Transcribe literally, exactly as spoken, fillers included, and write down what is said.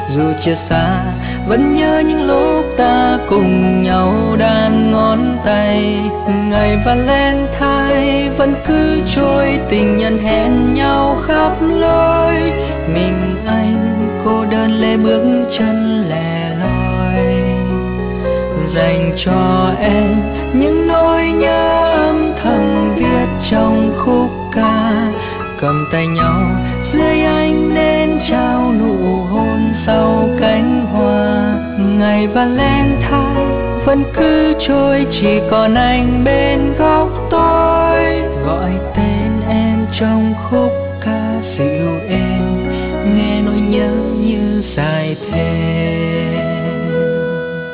Dù chia xa vẫn nhớ những lúc ta cùng nhau đan ngón tay. Ngày Valentine vẫn cứ trôi, tình nhân hẹn nhau khắp lối. Mình anh cô đơn lê bước chân lẻ loi, dành cho em những nỗi nhớ âm thầm viết trong khúc ca. Cầm tay nhau dưới ánh nến trao nụ hôn sau cánh hoa. Ngày Valentine vẫn cứ trôi, chỉ còn anh bên góc tôi. Gọi tên em trong khúc ca dịu êm, nghe nỗi nhớ như dài thêm.